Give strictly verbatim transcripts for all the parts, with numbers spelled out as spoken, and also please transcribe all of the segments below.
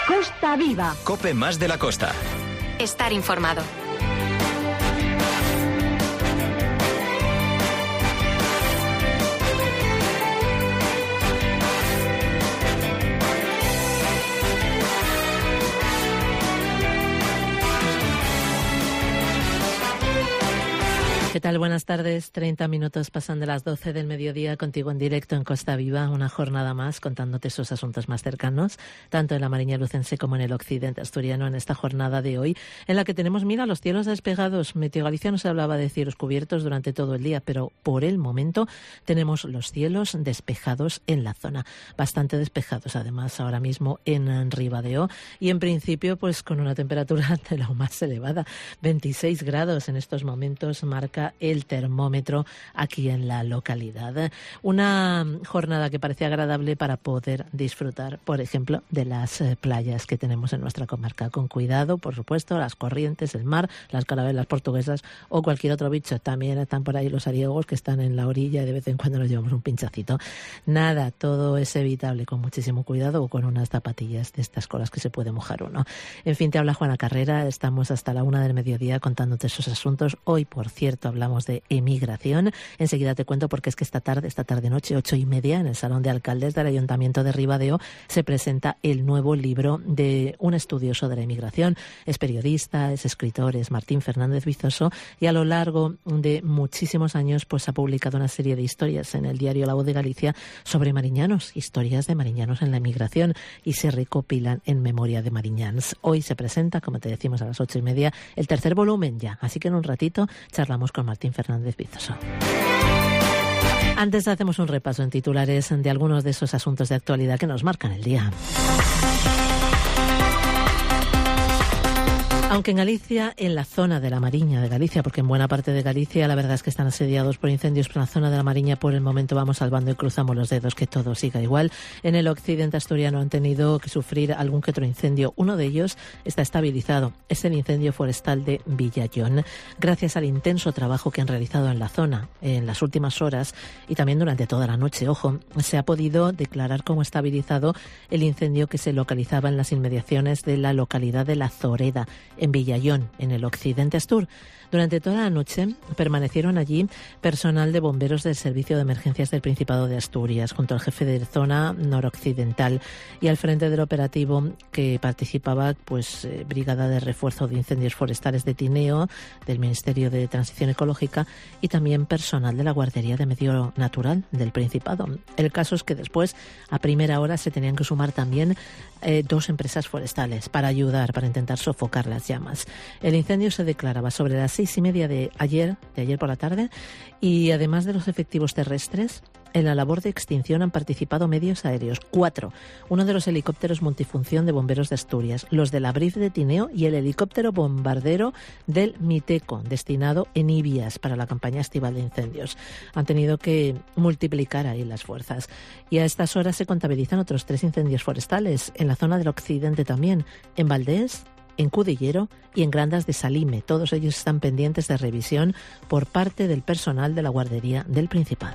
Costa Viva. COPE más de la costa. Estar informado. ¿Qué tal? Buenas tardes. treinta minutos pasan de las doce del mediodía contigo en directo en Costa Viva. Una jornada más contándote esos asuntos más cercanos, tanto en la Mariña lucense como en el occidente asturiano, en esta jornada de hoy, en la que tenemos, mira, los cielos despejados. Meteo Galicia nos hablaba de cielos cubiertos durante todo el día, pero por el momento tenemos los cielos despejados en la zona. Bastante despejados, además, ahora mismo en Ribadeo. Y en principio, pues con una temperatura de lo más elevada. veintiséis grados en estos momentos marca el termómetro aquí en la localidad. Una jornada que parece agradable para poder disfrutar, por ejemplo, de las eh, playas que tenemos en nuestra comarca. Con cuidado, por supuesto, las corrientes, el mar, las carabelas portuguesas o cualquier otro bicho. También están por ahí los ariegos que están en la orilla y de vez en cuando nos llevamos un pinchacito. Nada, todo es evitable con muchísimo cuidado o con unas zapatillas de estas con las que se puede mojar uno. En fin, te habla Juana Carrera. Estamos hasta la una del mediodía contándote esos asuntos. Hoy, por cierto, hablamos de emigración. Enseguida te cuento porque es que esta tarde, esta tarde noche, ocho y media, en el Salón de Alcaldes del Ayuntamiento de Ribadeo, se presenta el nuevo libro de un estudioso de la emigración. Es periodista, es escritor, es Martín Fernández Vizoso, y a lo largo de muchísimos años pues ha publicado una serie de historias en el diario La Voz de Galicia sobre mariñanos, historias de mariñanos en la emigración, y se recopilan en Memoria de Mariñans. Hoy se presenta, como te decimos, a las ocho y media, el tercer volumen ya, así que en un ratito charlamos con Martín Fernández Vizoso. Antes hacemos un repaso en titulares de algunos de esos asuntos de actualidad que nos marcan el día. Aunque en Galicia, en la zona de la Mariña de Galicia, porque en buena parte de Galicia la verdad es que están asediados por incendios, pero en la zona de la Mariña por el momento vamos salvando y cruzamos los dedos que todo siga igual. En el occidente asturiano han tenido que sufrir algún que otro incendio. Uno de ellos está estabilizado. Es el incendio forestal de Villallón. Gracias al intenso trabajo que han realizado en la zona en las últimas horas y también durante toda la noche, ojo, se ha podido declarar como estabilizado el incendio que se localizaba en las inmediaciones de la localidad de La Zoreda, en Villallón, en el occidente astur. Durante toda la noche permanecieron allí personal de bomberos del Servicio de Emergencias del Principado de Asturias, junto al jefe de zona noroccidental, y al frente del operativo que participaba pues eh, Brigada de Refuerzo de Incendios Forestales de Tineo, del Ministerio de Transición Ecológica, y también personal de la Guardería de Medio Natural del Principado. El caso es que después, a primera hora, se tenían que sumar también eh, dos empresas forestales para ayudar, para intentar sofocar las llamas. El incendio se declaraba sobre las seis y media de ayer, de ayer por la tarde, y además de los efectivos terrestres, en la labor de extinción han participado medios aéreos, cuatro. Uno de los helicópteros multifunción de bomberos de Asturias, los de la Brif de Tineo y el helicóptero bombardero del Miteco, destinado en Ibias para la campaña estival de incendios. Han tenido que multiplicar ahí las fuerzas. Y a estas horas se contabilizan otros tres incendios forestales, en la zona del occidente también, en Valdés, en Cudillero y en Grandas de Salime. Todos ellos están pendientes de revisión por parte del personal de la Guardería del Principado.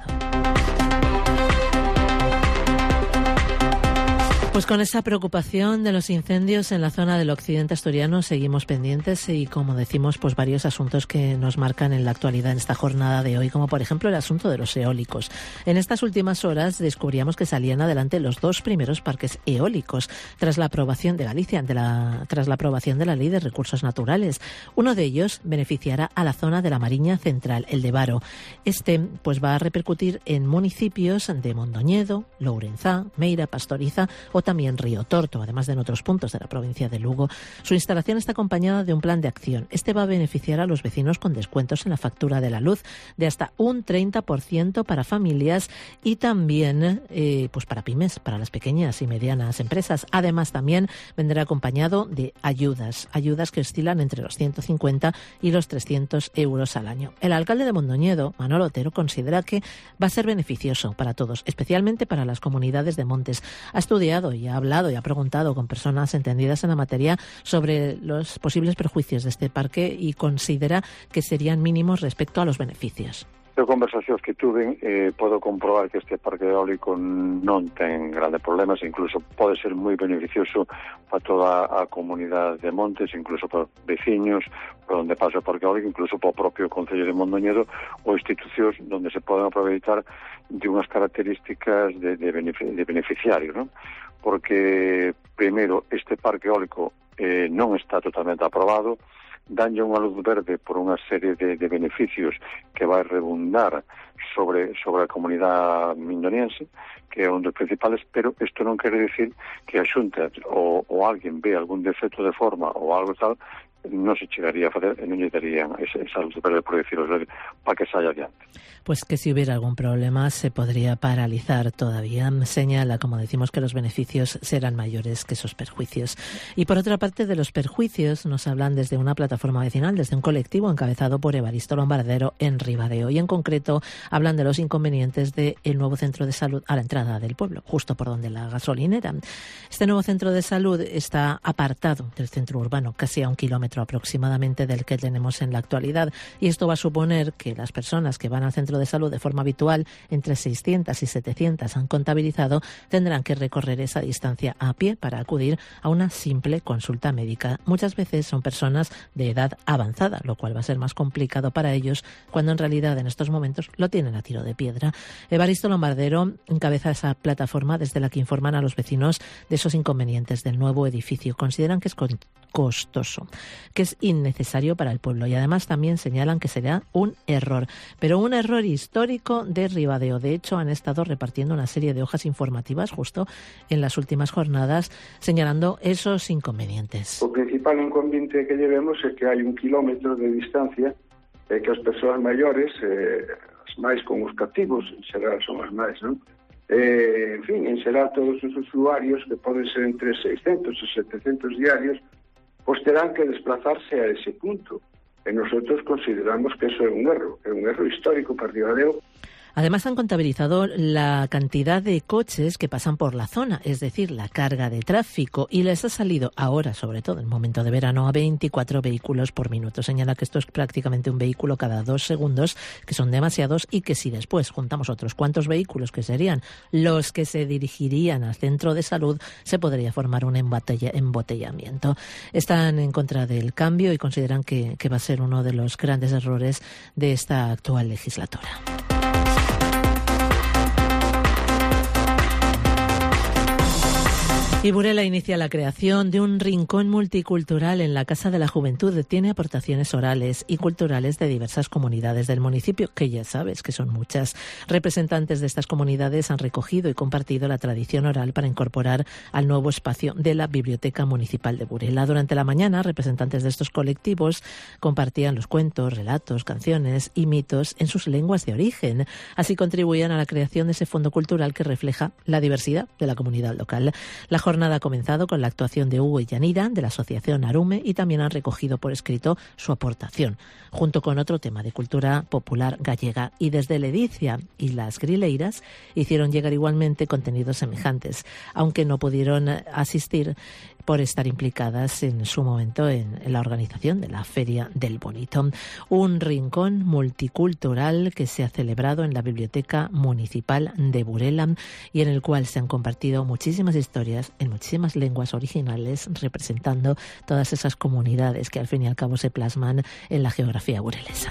Pues con esa preocupación de los incendios en la zona del occidente asturiano seguimos pendientes y, como decimos, pues varios asuntos que nos marcan en la actualidad en esta jornada de hoy, como por ejemplo el asunto de los eólicos. En estas últimas horas descubríamos que salían adelante los dos primeros parques eólicos tras la aprobación de Galicia, de la, tras la aprobación de la Ley de Recursos Naturales. Uno de ellos beneficiará a la zona de la Mariña Central, el de Varo. Este pues va a repercutir en municipios de Mondoñedo, Lourenzá, Meira, Pastoriza o también Río Torto, además de en otros puntos de la provincia de Lugo. Su instalación está acompañada de un plan de acción. Este va a beneficiar a los vecinos con descuentos en la factura de la luz de hasta un treinta por ciento para familias y también eh, pues para pymes, para las pequeñas y medianas empresas. Además, también vendrá acompañado de ayudas, ayudas que oscilan entre los ciento cincuenta y los trescientos euros al año. El alcalde de Mondoñedo, Manolo Otero, considera que va a ser beneficioso para todos, especialmente para las comunidades de montes. Ha estudiado y ha hablado y ha preguntado con personas entendidas en la materia sobre los posibles perjuicios de este parque y considera que serían mínimos respecto a los beneficios. De conversacións que tuve, eh, podo comprobar que este parque eólico non ten grandes problemas, incluso pode ser moi beneficioso para toda a comunidade de Montes, incluso para veciños, por onde pasa o parque eólico, incluso para o propio Concello de Mondoñedo, ou institucións onde se poden aproveitar de unhas características de, de, benefic- de beneficiario, non? Porque, primeiro, este parque eólico eh, non está totalmente aprobado, danlle unha luz verde por unha serie de, de beneficios que vai redundar sobre sobre a comunidade mindoniense, que é un dos principales, pero isto non quere dicir que a Xunta ou, ou alguén ve algún defecto de forma ou algo tal, non se chegaría a facer e non lle darían esa, esa luz verde, por decirlo, para que saia adiante. Pues que si hubiera algún problema se podría paralizar todavía. Señala, como decimos, que los beneficios serán mayores que esos perjuicios. Y por otra parte, de los perjuicios nos hablan desde una plataforma vecinal, desde un colectivo encabezado por Evaristo Lombardero en Ribadeo. Y en concreto hablan de los inconvenientes del nuevo centro de salud a la entrada del pueblo, justo por donde la gasolinera. Este nuevo centro de salud está apartado del centro urbano, casi a un kilómetro aproximadamente del que tenemos en la actualidad. Y esto va a suponer que las personas que van al centro de salud de forma habitual, entre seiscientas y setecientas han contabilizado, tendrán que recorrer esa distancia a pie para acudir a una simple consulta médica. Muchas veces son personas de edad avanzada, lo cual va a ser más complicado para ellos cuando en realidad en estos momentos lo tienen a tiro de piedra. Evaristo Lombardero encabeza esa plataforma desde la que informan a los vecinos de esos inconvenientes del nuevo edificio. Consideran que es costoso, que es innecesario para el pueblo y además también señalan que será un error, pero un error histórico de Ribadeo. De hecho, han estado repartiendo una serie de hojas informativas justo en las últimas jornadas señalando esos inconvenientes. O principal inconveniente que llevemos é que hai un kilómetro de distancia e que as persoas maiores, eh, as máis con os cativos, en xeral son as máis, non? Eh, en fin, en xeral todos os usuarios, que poden ser entre seiscentos e setecientos diarios, pois terán que desplazarse a ese punto. E nosotros consideramos que eso é un erro, é un erro histórico para Ribadeo. Además, han contabilizado la cantidad de coches que pasan por la zona, es decir, la carga de tráfico, y les ha salido ahora, sobre todo en momento de verano, a veinticuatro vehículos por minuto. Señala que esto es prácticamente un vehículo cada dos segundos, que son demasiados, y que si después juntamos otros cuantos vehículos que serían los que se dirigirían al centro de salud, se podría formar un embotella- embotellamiento. Están en contra del cambio y consideran que, que va a ser uno de los grandes errores de esta actual legislatura. Y Burela inicia la creación de un rincón multicultural en la Casa de la Juventud. Tiene aportaciones orales y culturales de diversas comunidades del municipio, que ya sabes que son muchas. Representantes de estas comunidades han recogido y compartido la tradición oral para incorporar al nuevo espacio de la Biblioteca Municipal de Burela. Durante la mañana, representantes de estos colectivos compartían los cuentos, relatos, canciones y mitos en sus lenguas de origen. Así contribuían a la creación de ese fondo cultural que refleja la diversidad de la comunidad local. La jornada ha comenzado con la actuación de Hugo y Yanira, de la asociación Arume, y también han recogido por escrito su aportación, junto con otro tema de cultura popular gallega. Y desde Ledicia y las Grileiras hicieron llegar igualmente contenidos semejantes, aunque no pudieron asistir por estar implicadas en su momento en, en la organización de la Feria del Bonito. Un rincón multicultural que se ha celebrado en la Biblioteca Municipal de Burela y en el cual se han compartido muchísimas historias en muchísimas lenguas originales representando todas esas comunidades que al fin y al cabo se plasman en la geografía burelesa.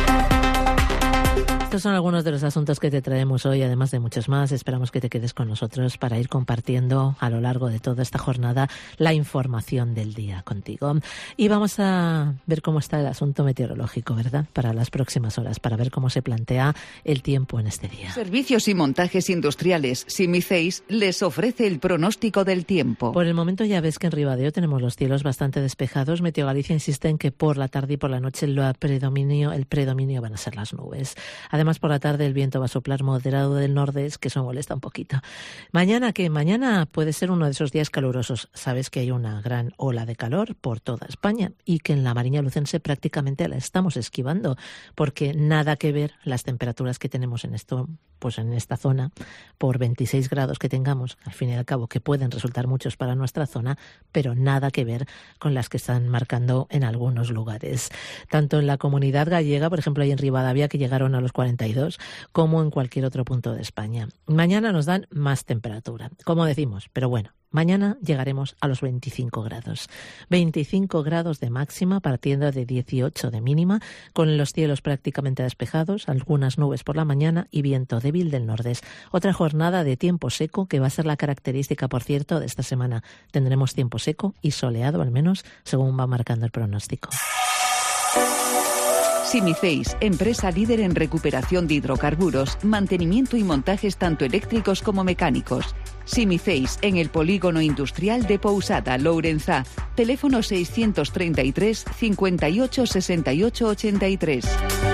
Estos son algunos de los asuntos que te traemos hoy, además de muchos más. Esperamos que te quedes con nosotros para ir compartiendo a lo largo de toda esta jornada la información del día contigo. Y vamos a ver cómo está el asunto meteorológico, ¿verdad? Para las próximas horas, para ver cómo se plantea el tiempo en este día. Servicios y montajes industriales Simiceis les ofrece el pronóstico del tiempo. Por el momento ya ves que en Ribadeo tenemos los cielos bastante despejados. Meteo Galicia insiste en que por la tarde y por la noche lo predominio, el predominio van a ser las nubes. Además, por la tarde el viento va a soplar moderado del nordeste, que eso molesta un poquito. Mañana, ¿qué? Mañana puede ser uno de esos días calurosos. Sabes que hay una gran ola de calor por toda España y que en la Mariña Lucense prácticamente la estamos esquivando, porque nada que ver las temperaturas que tenemos en estos pues en esta zona, por veintiséis grados que tengamos, al fin y al cabo, que pueden resultar muchos para nuestra zona, pero nada que ver con las que están marcando en algunos lugares. Tanto en la Comunidad Gallega, por ejemplo, ahí en Ribadavia, que llegaron a los cuarenta y dos, como en cualquier otro punto de España. Mañana nos dan más temperatura, como decimos, pero bueno, mañana llegaremos a los veinticinco grados. veinticinco grados de máxima, partiendo de dieciocho de mínima, con los cielos prácticamente despejados, algunas nubes por la mañana y viento débil del nordeste. Otra jornada de tiempo seco que va a ser la característica, por cierto, de esta semana. Tendremos tiempo seco y soleado, al menos, según va marcando el pronóstico. Simiceis, empresa líder en recuperación de hidrocarburos, mantenimiento y montajes tanto eléctricos como mecánicos. Simiceis, en el polígono industrial de Pousada, Lourenzá. Teléfono seiscientos treinta y tres, cincuenta y ocho, sesenta y ocho, ochenta y tres.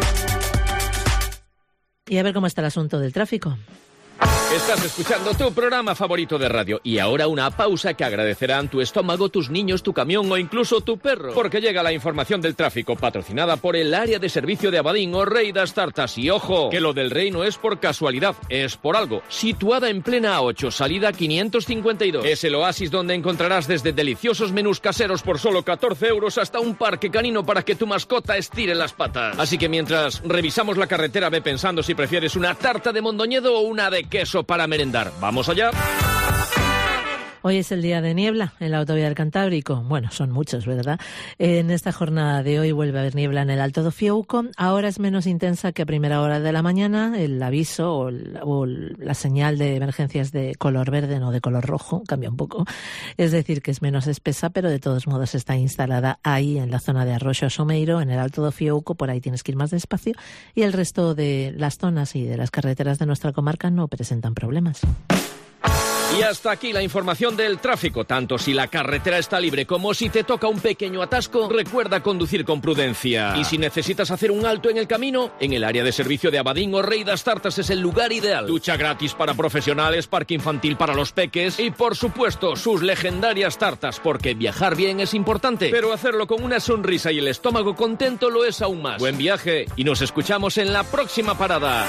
Y a ver cómo está el asunto del tráfico. Estás escuchando tu programa favorito de radio y ahora una pausa que agradecerán tu estómago, tus niños, tu camión o incluso tu perro. Porque llega la información del tráfico patrocinada por el área de servicio de Abadín o Rey das Tartas. Y ojo, que lo del Rey no es por casualidad, es por algo. Situada en plena A ocho, salida quinientos cincuenta y dos. Es el oasis donde encontrarás desde deliciosos menús caseros por solo catorce euros hasta un parque canino para que tu mascota estire las patas. Así que mientras revisamos la carretera, ve pensando si prefieres una tarta de Mondoñedo o una de queso para merendar. ¡Vamos allá! Hoy es el día de niebla en la autovía del Cantábrico. Bueno, son muchos, ¿verdad? En esta jornada de hoy vuelve a haber niebla en el Alto do Fiouco. Ahora es menos intensa que a primera hora de la mañana. El aviso o, el, o la señal de emergencias de color verde, no de color rojo, cambia un poco. Es decir, que es menos espesa, pero de todos modos está instalada ahí en la zona de Arroxo Someiro, en el Alto do Fiouco. Por ahí tienes que ir más despacio. Y el resto de las zonas y de las carreteras de nuestra comarca no presentan problemas. Y hasta aquí la información del tráfico. Tanto si la carretera está libre como si te toca un pequeño atasco, recuerda conducir con prudencia. Y si necesitas hacer un alto en el camino, en el área de servicio de Abadín o Rey das Tartas es el lugar ideal. Ducha gratis para profesionales, parque infantil para los peques y, por supuesto, sus legendarias tartas, porque viajar bien es importante, pero hacerlo con una sonrisa y el estómago contento lo es aún más. Buen viaje y nos escuchamos en la próxima parada.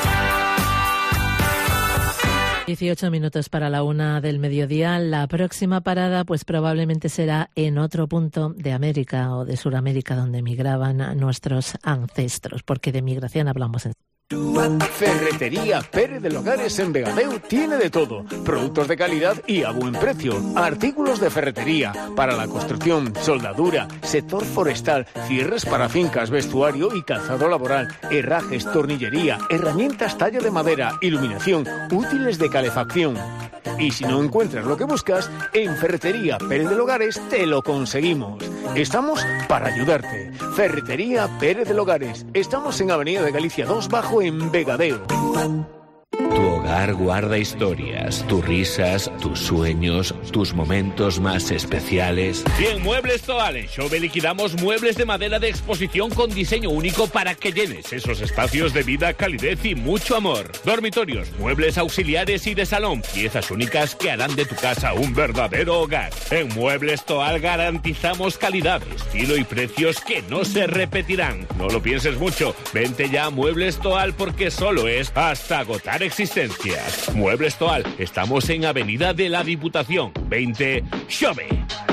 dieciocho minutos para la una del mediodía. La próxima parada pues probablemente será en otro punto de América o de Sudamérica donde emigraban nuestros ancestros, porque de migración hablamos en... Ferretería Pérez de Logares en Vegadeo tiene de todo, productos de calidad y a buen precio, artículos de ferretería para la construcción, soldadura, sector forestal, cierres para fincas, vestuario y calzado laboral, herrajes, tornillería, herramientas talla de madera, iluminación, útiles de calefacción. Y si no encuentras lo que buscas, en Ferretería Pérez de Logares te lo conseguimos. Estamos para ayudarte. Ferretería Pérez de Logares. Estamos en Avenida de Galicia dos Bajo en Vegadeo. Tu hogar guarda historias, tus risas, tus sueños, tus momentos más especiales. Y en Muebles Toal, en Xove liquidamos muebles de madera de exposición con diseño único para que llenes esos espacios de vida, calidez y mucho amor. Dormitorios, muebles auxiliares y de salón, piezas únicas que harán de tu casa un verdadero hogar. En Muebles Toal garantizamos calidad, estilo y precios que no se repetirán. No lo pienses mucho, vente ya a Muebles Toal porque solo es hasta agotar existencias. Muebles Toal, estamos en Avenida de la Diputación, veinte, Xove.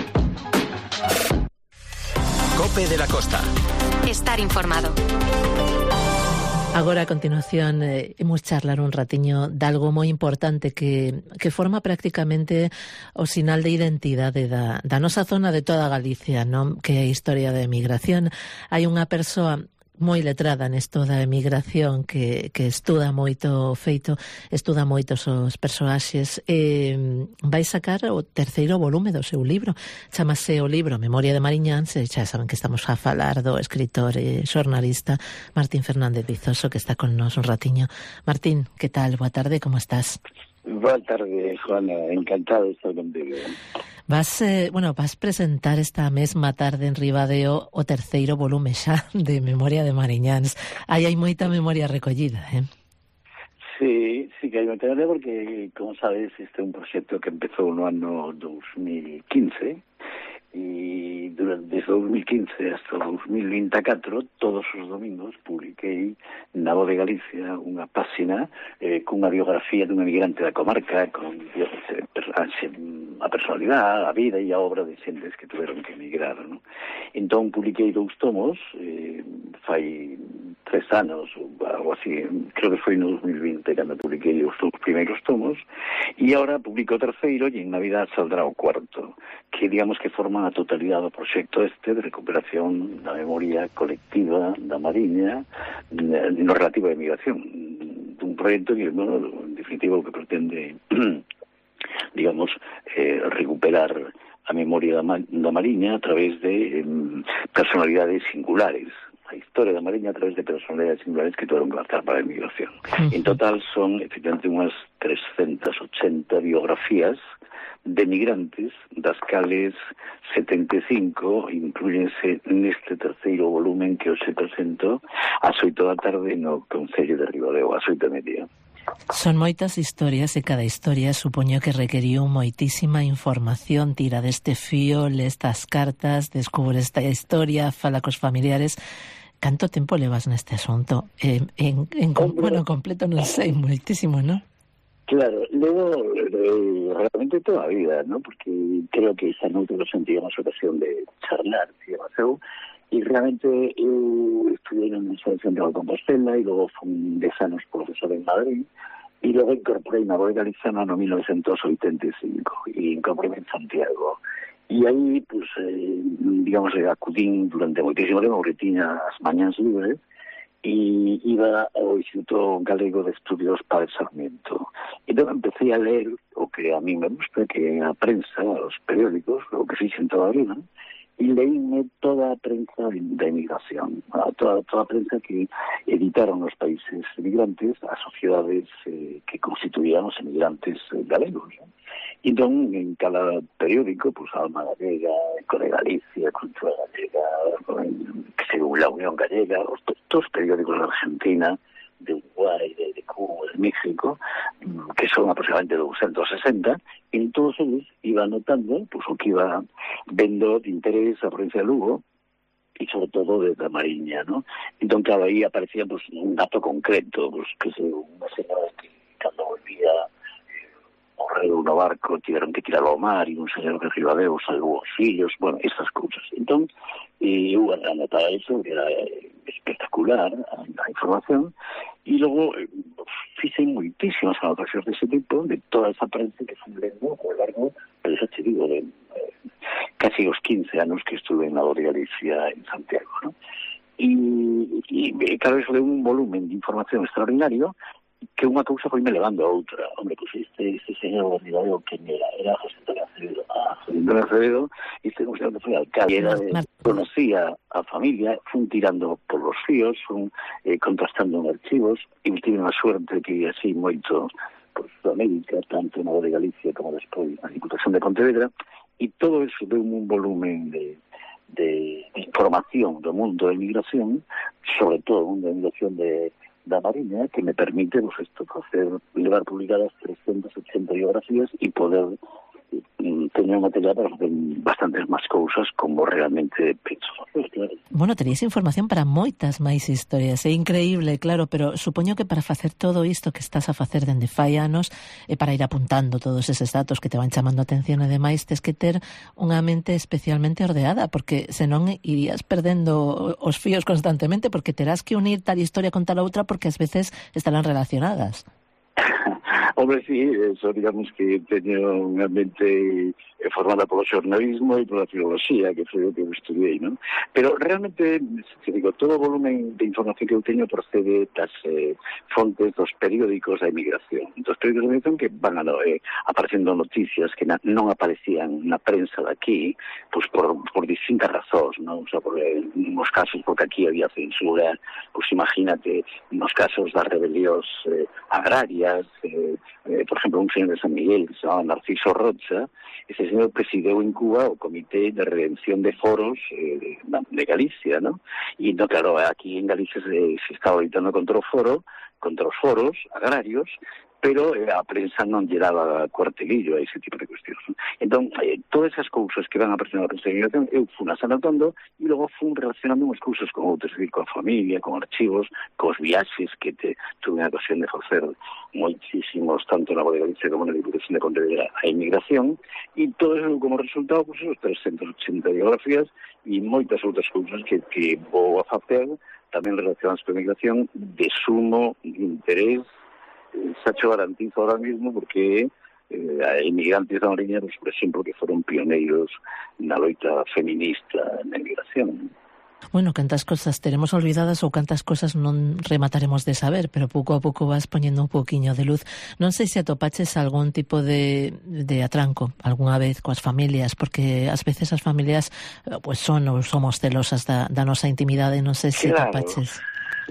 Cope de la Costa. Estar informado. Agora, a continuación, eh, imos charlar un ratiño de algo moi importante que, que forma prácticamente o sinal de identidade da, da nosa zona de toda Galicia, non? Que é a historia da emigración. Hai unha persoa moi letrada nesto da emigración que, que estuda moito feito, estuda moitos os persoaxes e vai sacar o terceiro volume do seu libro. Chámase o libro Memoria de Mariñáns e xa saben que estamos a falar do escritor e xornalista Martín Fernández Vizoso, que está con nos un ratiño. Martín, que tal? Boa tarde, como estás? Boa tarde, Juana, encantado de estar contigo. Vas, eh, bueno, vas presentar esta mesma tarde en Ribadeo o terceiro volume xa de Memoria de Mariñáns. Aí hai moita memoria recollida, eh? Sí, sí que hai moita memoria porque, como sabes, este é un proxecto que empezou no ano dos mil quince e durante, desde o dos mil quince hasta o dos mil vinte e catro, todos os domingos publiquei na Voz de Galicia unha páxina eh, cunha biografía dun emigrante da comarca, con a personalidade, a vida e a obra de xentes que tuveron que emigrar, ¿no? Entón publiquei dous tomos, eh, fai tres anos ou algo así, creo que foi no dos mil vinte cando publiquei os dous primeiros tomos, e agora publico o terceiro e en Navidad saldrá o cuarto, que digamos que forman a totalidade do proxecto este de recuperación da memoria colectiva da Mariña no relativo á emigración, dun proxecto que, bueno, en definitivo, que pretende digamos, eh, recuperar a memoria da, da Mariña a través de eh, personalidades singulares, a historia da Mariña a través de personalidades singulares que tuveron que lanzar para a emigración. Uh-huh. En total son, efectivamente, unhas trescientas ochenta biografías de migrantes, das cales setenta e cinco incluyense neste terceiro volumen que hoxe presento ás oito da tarde no Concello de Ribadeo, ás oito e media. Son moitas historias e cada historia supoño que requeriu moitísima información. Tira deste fío, le estas cartas, descubre esta historia, fala cos familiares. Canto tempo levas neste asunto? Eh, en, en, en, bueno, completo non sei, moitísimo, non? Claro, luego eh, realmente toda a vida, ¿no? Porque creo que esa no tuvimos sentíamos ocasión de charlar, digamos, eu, y realmente eu estudié en la Universidad de Santiago de Compostela y luego fui dez anos profesor en Madrid y luego incorporé na Voz Galizana no mil novecientos oitenta e cinco y incorporé en Santiago. Y aí, pues, eh, digamos, acudín durante moitísimo tempo, porque tiña as mañáns libres, y iba ao Instituto Galego de Estudios Padre Sarmiento. Entón empecé a ler o que a mí me gusta, que a prensa, os periódicos, o que fixen toda a vida, e leíme toda a prensa da emigración, toda, toda a prensa que editaron os países emigrantes, as sociedades eh, que constituían os emigrantes eh, galegos, ¿no? Entón, en cada periódico, pues, Alma Gallega, Eco de Galicia, Cultura Gallega, que según la Unión Gallega, los, todos los periódicos de Argentina, de Uruguay, de, de Cuba, de México, que son aproximadamente doscientos sesenta, en todos ellos iba anotando pues, o que iba vendo de interés a provincia de Lugo, y sobre todo de la Mariña, ¿no? Entonces, claro, ahí aparecía pues, un dato concreto, pues, que es una señora que cuando volvía morreu no barco, tiveron que tirarlo ao mar, e un señor de Ribadeo salvou os fillos, bueno, estas cousas. Entón, eu anotaba eso, que era espectacular a, a información, e logo eh, fixen moitísimas anotacións dese tipo, de toda esa prensa que fui lendo ao largo, pero xa te digo, de eh, casi os quince anos que estuve na Voz de Galicia en Santiago, ¿no? E, e claro, eso de un volumen de información extraordinario, que unha cousa foi me levando a outra. Hombre, pues este, este señor de Ribadeo, que era, era José Antonio Acevedo, a José Antonio Acevedo, este señor que foi alcalde, era de, conocía a familia, fun tirando por los fíos, fun eh, contrastando en archivos, e tive unha suerte que así moito por Sudamérica, tanto na Voz de Galicia como despois na Diputación de Pontevedra, e todo eso deu un volumen de, de, de información do mundo da emigración, sobre todo o mundo da emigración de da Mariña, que me permite pues, esto, hacer, llevar publicadas trescientas ochenta biografías y poder mm, tener material para hacer bastantes máis cousas como realmente penso. Bueno, tenías información para moitas máis historias, é increíble, claro, pero supoño que para facer todo isto que estás a facer dende fai anos, e para ir apuntando todos eses datos que te van chamando a atención, ademais, tes que ter unha mente especialmente ordeada, porque senón irías perdendo os fíos constantemente, porque terás que unir tal historia con tal outra, porque ás veces estarán relacionadas. Hombre, sí, eso digamos que teño unha mente formada polo xornalismo e pola filoloxía, que foi o que eu estudiei, non? Pero realmente, se digo, todo o volumen de información que eu teño procede das eh, fontes dos periódicos da emigración. Dos periódicos da emigración que van a, eh, aparecendo noticias que na, non aparecían na prensa daqui, pues por, por distintas razóns, non? O sea, por, eh, nos casos, porque aquí había censura, pues imagínate, nos casos das rebelións eh, agrarias, eh, eh, por exemplo, un señor de San Miguel que se chamaba Narciso Rocha, ese señor presideu en Cuba o Comité de Redención de Foros eh, de, de Galicia, ¿no? Y no, claro, aquí en Galicia se, se estaba gritando contra o foro, contra os foros agrarios, pero eh, a prensa non lle daba cuartelillo a ese tipo de cuestións. Entón, eh, todas esas cousas que van a aparecer na prensa de inmigración, eu fui nas anotando e logo fui relacionando unhas cousas con outras, é dicir, con a familia, con archivos, cos viaxes que te, tuve a ocasión de facer moitísimos, tanto na Bodega Galicia como na Diputación de Pontevedra, a inmigración, e todo eso como resultado, pues, esos trescientas ochenta biografías e moitas outras cousas que, que vou a facer tamén relacionadas con a inmigración de sumo interés. Xa cho garantizo ahora mismo porque eh, a inmigrantes da Mariña, pues, por exemplo, que foron pioneiros na loita feminista na inmigración. Bueno, cantas cosas teremos olvidadas ou cantas cosas non remataremos de saber, pero pouco a pouco vas poñendo un pouquiño de luz. Non sei se atopaches algún tipo de, de atranco algunha vez coas familias, porque ás veces as familias pues son ou somos celosas da, da nosa intimidade, non sei se claro. atopaches.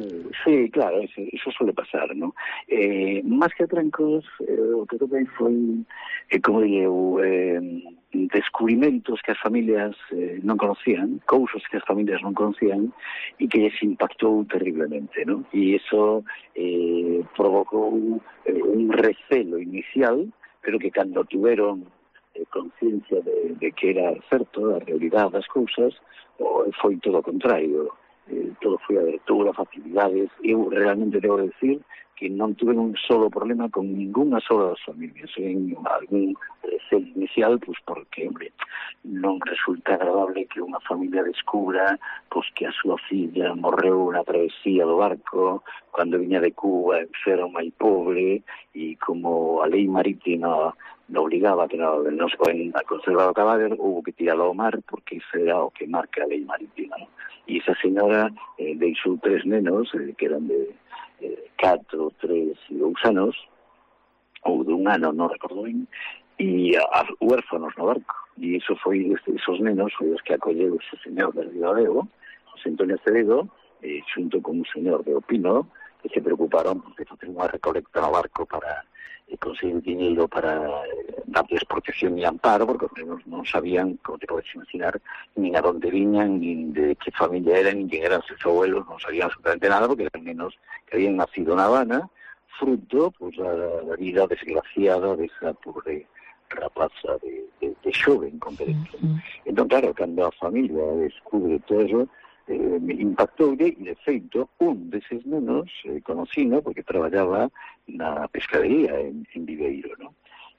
Sí, claro, eso, eso suele pasar, ¿no? Eh, más que atrancos, eh, o que topei foi, eh, como digo, eh, descubrimentos que as familias eh, non conocían, cousas que as familias non conocían e que les impactou terriblemente, ¿no? E iso eh, provocou eh, un recelo inicial, pero que cando tuveron eh, conciencia de, de que era certo, a realidade das cousas, o, foi todo o contrario. Eh, todo foi abertura, facilidades. Eu realmente debo decir que non tuve un solo problema con ninguna sola das familias, en algún recelo inicial, pues porque, hombre, non resulta agradable que unha familia descubra pues, que a súa filla morreu na travesía do barco cando viña de Cuba enferma e pobre, e como a lei marítima non obligaba a, tener, no se poden conservar o cadáver, hubo que tiralo ao mar porque iso era o que marca a lei marítima, ¿no? E esa señora eh, deixou tres nenos eh, que eran de eh, catro, tres e dous anos, ou de un ano, non recordo ben, e a, a huérfanos no barco. E iso foi, esos nenos foi os que acolleu ese señor de Ribadeo, José Antonio Acevedo, eh, xunto con un señor de Opino, que se preocuparon de facer unha recolecta no barco para eh, conseguir dinheiro para eh, darles protección e amparo, porque os nenos non sabían, como te podes imaginar, nin a donde viñan, nin de que familia eran, nin quen eran sus abuelos, non sabían absolutamente nada, porque eran nenos que habían nacido na Habana, fruto pues, da, da vida desgraciada desa pobre rapaza de, de, de xoven, con derecho. Uh-huh. Entón, claro, cando a familia descubre todo eso, eh, me impactou e, de feito, un deses nenos eh, conocino, porque traballaba na pescadería en, en Viveiro, ¿no?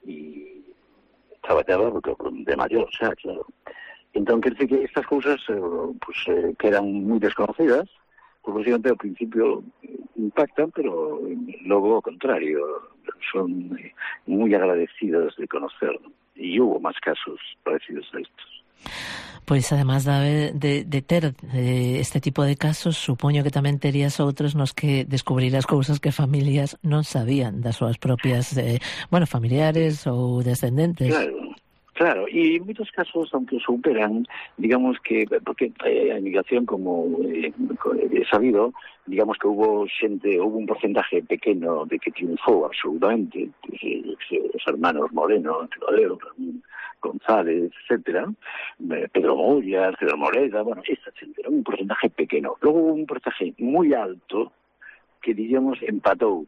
E traballaba porque, de maior, xa, claro. Entón, quer dizer que estas cousas eh, pues, eh, que eran moi desconocidas, pues, posiblemente ao principio impactan, pero logo, ao contrario, son eh, moi agradecidos de conocer, ¿no? E hubo máis casos parecidos a estos. Pois, además de, de, de ter eh, este tipo de casos, supoño que tamén terías outros nos que descubrirás cousas que familias non sabían das súas propias, eh, bueno, familiares ou descendentes. Claro. Claro, y en muchos casos, aunque superan, digamos que, porque eh, a inmigración, como eh, he sabido, digamos que hubo xente, hubo un porcentaje pequeño de que triunfó absolutamente, pues, eh, los hermanos Moreno, Teodoro, González, etcétera, eh, Pedro Moya, Pedro Moreda, bueno, esa xente, era un porcentaje pequeño. Luego hubo un porcentaje muy alto que, digamos, empatou.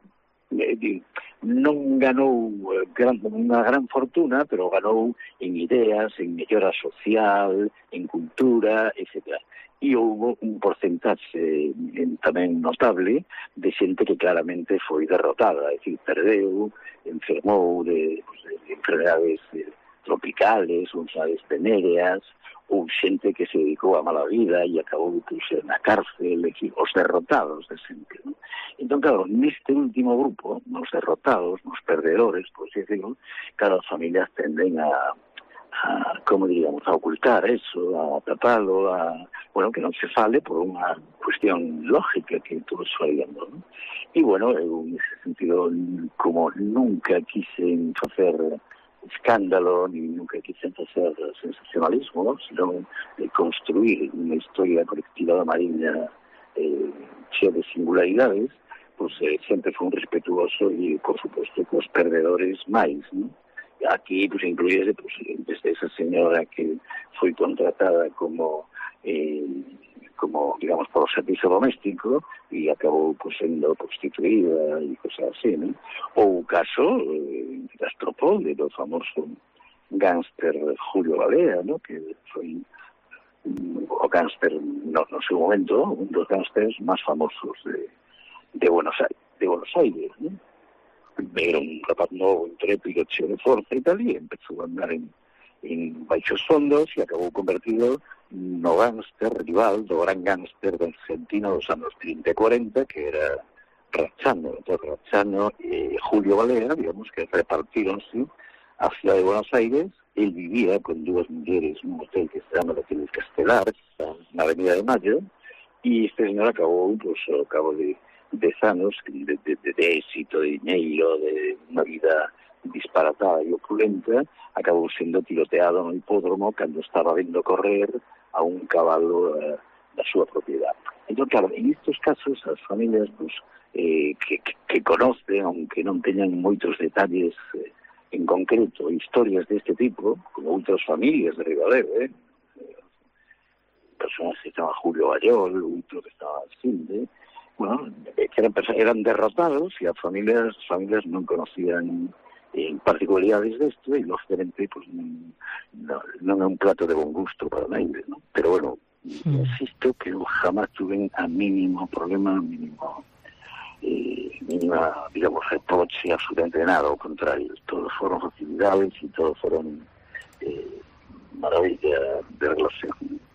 Non ganou gran, unha gran fortuna, pero ganou en ideas, en mellora social, en cultura, etcétera. E houve un porcentaxe tamén notable de xente que claramente foi derrotada, é dicir, perdeu, enfermou de, pues, de enfermedades tropicales, ou sabes, venéreas, ou xente que se dedicou a mala vida e acabou pues, na cárcel, é dicir, os derrotados de sempre, ¿no? Entón, claro, neste último grupo, nos derrotados, nos perdedores, por así decirlo, claro, as familias tenden a, a como diríamos, a ocultar eso, a tapalo, a, bueno, que non se fale por unha cuestión lógica que todos falando, ¿no? E, bueno, eu, en ese sentido, como nunca quise facer escándalo, ni nunca quise facer sensacionalismo, ¿no? Sino eh, construir unha historia colectiva da Mariña eh, chea de singularidades, pues eh, sempre foi un respetuoso e, por suposto, cos perdedores máis, ¿no? Aquí, pues, incluíase, pues, desde esa señora que foi contratada como eh, como, digamos, por o servizo doméstico e acabou, pues, sendo prostituída e cosas así, ¿no? Ou o caso eh, de Gastropol, do famoso gánster Julio Balea, ¿no? Que foi o gánster, no, no seu momento, un dos gánsters máis famosos de, de Buenos Aires, de Buenos Aires, ¿no? Era un rapaz novo, intrépido, cheo de forza e tal, e empezou a andar en, en baixos fondos e acabou convertido no gánster rival do gran gánster de Argentina dos anos trinta e cuarenta, que era Rachano. Entonces, Rachano e Julio Balea, digamos, que repartíronse a Ciudad de Buenos Aires. Él vivía con dúas mulleres nun hotel que se llama Hotel Castelar, na Avenida de Mayo, e este señor acabou, pues, ao cabo de dez anos de, de, de, de éxito, de dinheiro, de unha vida disparatada e opulenta, acabou sendo tiroteado no hipódromo cando estaba vendo correr a un cabalo uh, da súa propiedade. Entón, claro, en estes casos, as familias, pues, eh, que, que, que conocen, aunque non teñan moitos detalles eh, en concreto, historias deste tipo, como outras familias de Ribadeo, eh? Personas que estaban Julio Bayol, outro que estaba Sinde, bueno, que eran, eran derrotados e as familias, as familias non conocían eh, particularidades desto e, lógicamente, pues, non, non é un plato de bon gusto para nadie, ¿no? Pero, bueno, mm. insisto que eu jamás tuve a mínimo problema, a mínimo... Eh, mínima, digamos, reproche absolutamente de nada, ao contrario, todos foron facilidades e todos foron eh, maravilla de relación.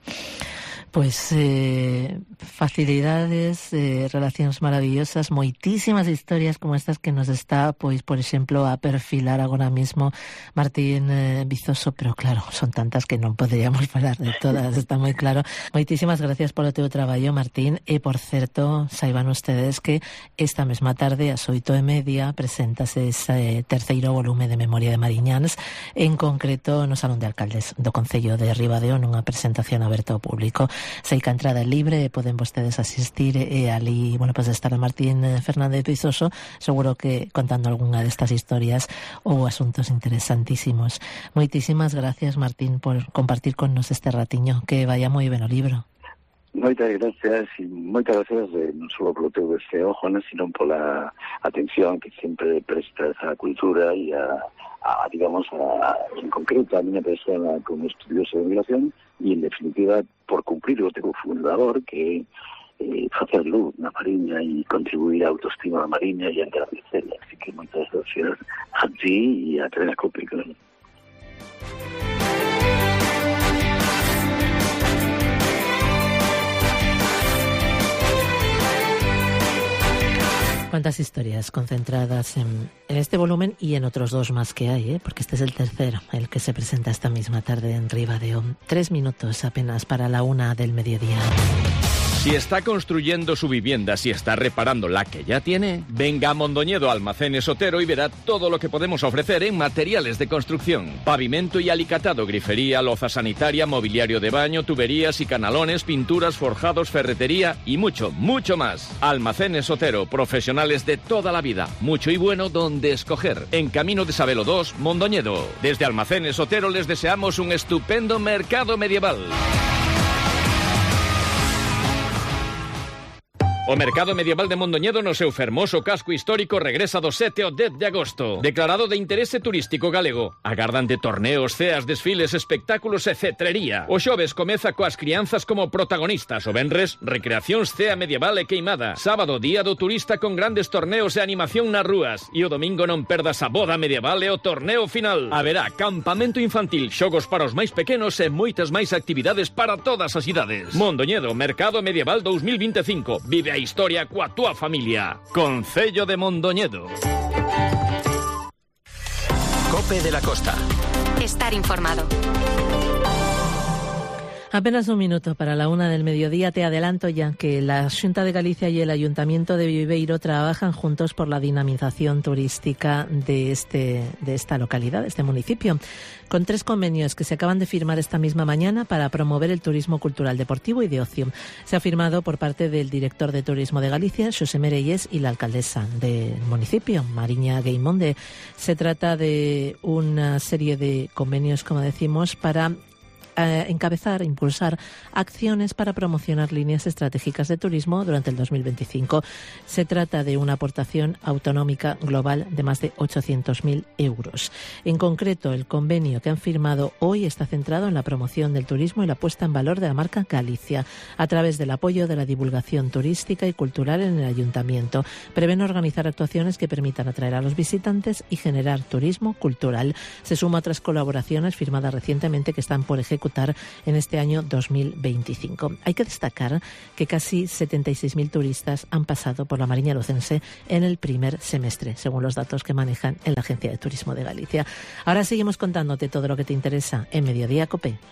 Pois eh, facilidades, eh, relacións maravillosas, moitísimas historias como estas que nos está, pois, por exemplo, a perfilar agora mesmo Martín eh, Vizoso, pero claro, son tantas que non poderíamos falar de todas, está moi claro. Moitísimas gracias polo teu traballo, Martín, e, por certo, saiban ustedes que esta mesma tarde, ás oito e media, preséntase ese terceiro volume de Memoria de Mariñáns, en concreto no Salón de Alcaldes do Concello de Ribadeo, nunha presentación aberta ao público. Sei que a entrada é libre, poden vostedes asistir e ali, bueno, pues estará Martín Fernández Vizoso, seguro que contando algunha destas historias ou asuntos interesantísimos. Moitísimas gracias, Martín, por compartir con nos este ratiño, que vaya moi ben o libro. Moitas gracias, e moitas gracias eh, non só polo teu deseo, Juana, sino pola atención que sempre prestas á cultura e a, a digamos, a, en concreto a miña persona como estudioso de migración e, en definitiva, por cumprir o teu fundador, que é eh, facer luz na Mariña e contribuir á autoestima da Mariña e a engrandecerla. Así que moitas gracias a ti e a Cadena COPE. Cuántas historias concentradas en, en este volumen y en otros dos más que hay, ¿eh? Porque este es el tercero, el que se presenta esta misma tarde en Ribadeo. Tres minutos apenas para la una del mediodía. Si está construyendo su vivienda, si está reparando la que ya tiene, venga a Mondoñedo Almacenes Otero y verá todo lo que podemos ofrecer en materiales de construcción. Pavimento y alicatado, grifería, loza sanitaria, mobiliario de baño, tuberías y canalones, pinturas, forjados, ferretería y mucho, mucho más. Almacenes Otero, profesionales de toda la vida. Mucho y bueno donde escoger. En Camino de Sabelo dos, Mondoñedo. Desde Almacenes Otero les deseamos un estupendo mercado medieval. O Mercado Medieval de Mondoñedo no seu fermoso casco histórico regresa do sete ao dez de agosto. Declarado de interese turístico galego. Agardan de torneos, ceas, desfiles, espectáculos e cetrería. O xoves comeza coas crianzas como protagonistas. O venres, recreacións, cea medieval e queimada. Sábado, día do turista con grandes torneos e animación nas rúas. E o domingo non perdas a boda medieval e o torneo final. Haberá campamento infantil, xogos para os máis pequenos e moitas máis actividades para todas as idades. Mondoñedo, Mercado Medieval dos mil vinte e cinco. Vive a historia coa túa familia. Concello de Mondoñedo. Cope de la Costa. Estar informado. Apenas un minuto para la una del mediodía. Te adelanto ya que la Xunta de Galicia y el Ayuntamiento de Viveiro trabajan juntos por la dinamización turística de este de esta localidad, de este municipio, con tres convenios que se acaban de firmar esta misma mañana para promover el turismo cultural, deportivo y de ocio. Se ha firmado por parte del director de Turismo de Galicia, Xosé Mereyes, y la alcaldesa del municipio, Mariña Geimonde. Se trata de una serie de convenios, como decimos, para eh, encabezar, impulsar acciones para promocionar líneas estratégicas de turismo durante el dos mil veinticinco. Se trata de una aportación autonómica global de más de ochocientos mil euros. En concreto, el convenio que han firmado hoy está centrado en la promoción del turismo y la puesta en valor de la marca Galicia, a través del apoyo de la divulgación turística y cultural en el ayuntamiento. Prevén organizar actuaciones que permitan atraer a los visitantes y generar turismo cultural. Se suma a otras colaboraciones firmadas recientemente que están por ejecutar en este año dos mil veinticinco. Hay que destacar que casi setenta y seis mil turistas han pasado por la Mariña Lucense en el primer semestre, según los datos que manejan en la Agencia de Turismo de Galicia. Ahora seguimos contándote todo lo que te interesa en Mediodía COPE.